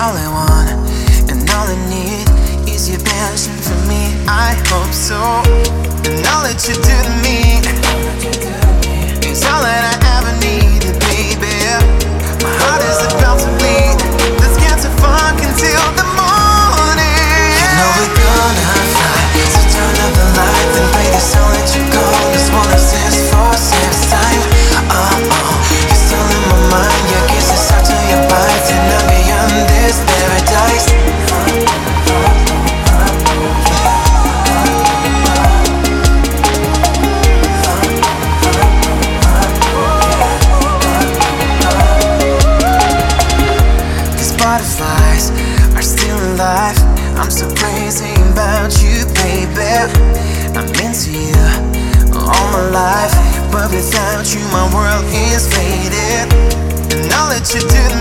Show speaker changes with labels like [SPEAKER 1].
[SPEAKER 1] all I want, and all I need is your passion for me. I hope so. And all that you do to me is all that I ever needed, baby. My heart is about to bleed. Let's get to funk until the morning. You know we're gonna fly, so turn up the light, then play the song that you go. This one is for sex time. You're still in my mind. Your kisses after your bites, and I'm beyond this paradise. Butterflies are still alive. I'm so crazy about you, baby. I'm into you all my life, but without you my world is faded. And all that you do to